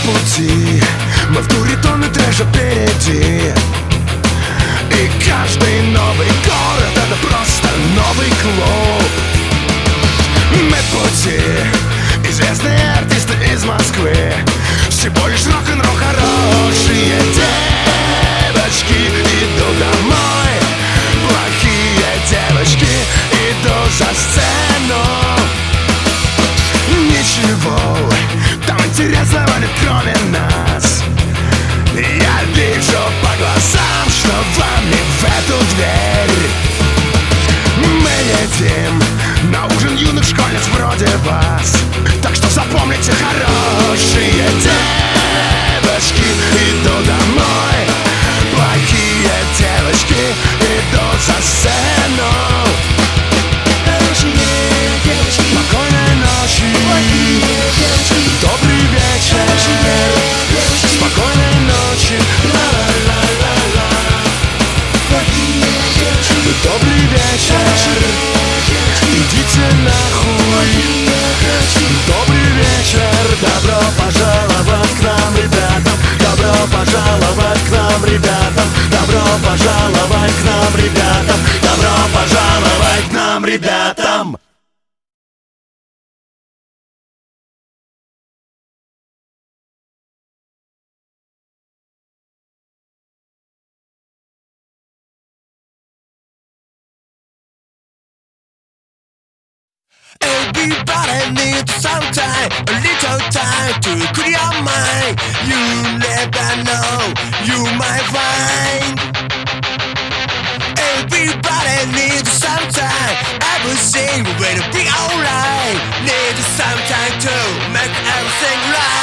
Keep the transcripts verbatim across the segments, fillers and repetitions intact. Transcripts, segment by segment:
пути, мы в туре тонны трэша впереди. И каждый новый город — это просто новый клуб. Мы в пути, известные артисты из Москвы, всего лишь рок-н-ролл, хорошие девочки идут домой, плохие девочки идут за сцену. Ничего там интересного нет, кроме нас. Я вижу по глазам, что вам не в эту дверь. Мы едем на ужин юных школьниц вроде вас. Так что запомните, хорошие девочки идут домой, плохие девочки идут за сцену. Хорошие девочки, спокойной ночи, плохие девочки, добрый вечер, хорошие девочки, спокойной ночи, ла-ла-ла-ла-ла. Плохие девочки, добрый вечер, идите нахуй. Добрый вечер, добро пожаловать к нам, ребятам. Добро пожаловать к нам, ребятам. Добро пожаловать к нам, ребятам. Добро пожаловать к нам, ребятам. Everybody needs some time, a little time to clear your mind. You never know, you might find. Everybody needs some time, everything will be alright. Need some time to make everything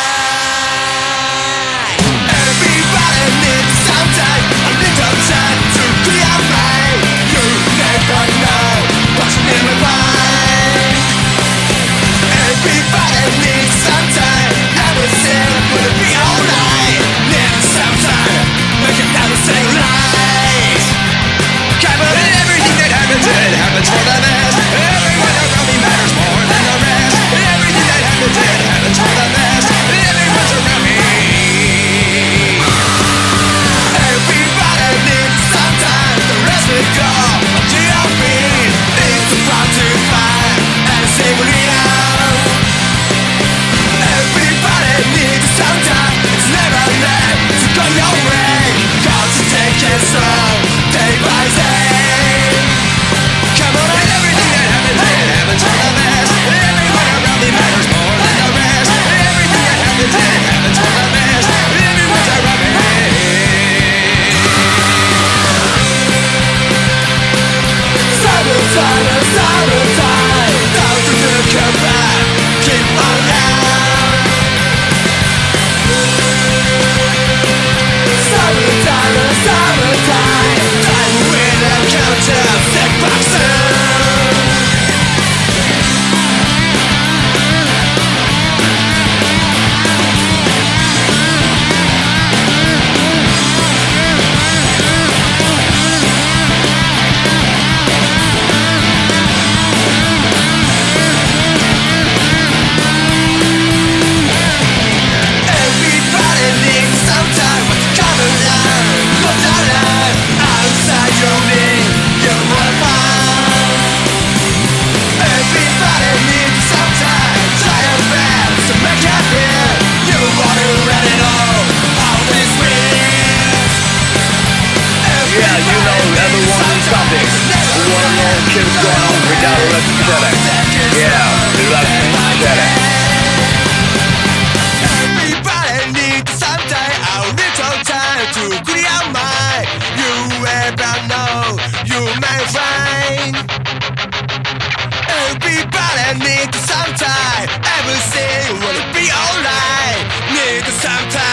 right. Everybody needs some time, a little time to clear your mind. You never know what's in my mind. Everybody needs some time, everything will be alright. Need some time, making everything right. Can't believe everything that happens, it happens for the best. Everyone around me matters more than the rest. Everything that happens, it happens for the best. Everyone's around me. Everybody needs some time, the rest will go to your feet. It's the fun to find and sing with you. Need some time, it's never late to go your way. Cause you take it slow, day by day. Come on, and everything that happens, it happens for the best. Everyone around me matters more than the rest. Everything that happens, it happens for the best. Everyone's around me. Summertime, summertime, don't you look back, keep on now. Summertime, summertime, time with a counter, sick boxer. Shit's going on for Dollar Lucky City. Yeah, Lucky City. Everybody needs some time, a little time to clear your mind. You ever know, you may find. Everybody needs some time, everything will be alright. Need some time.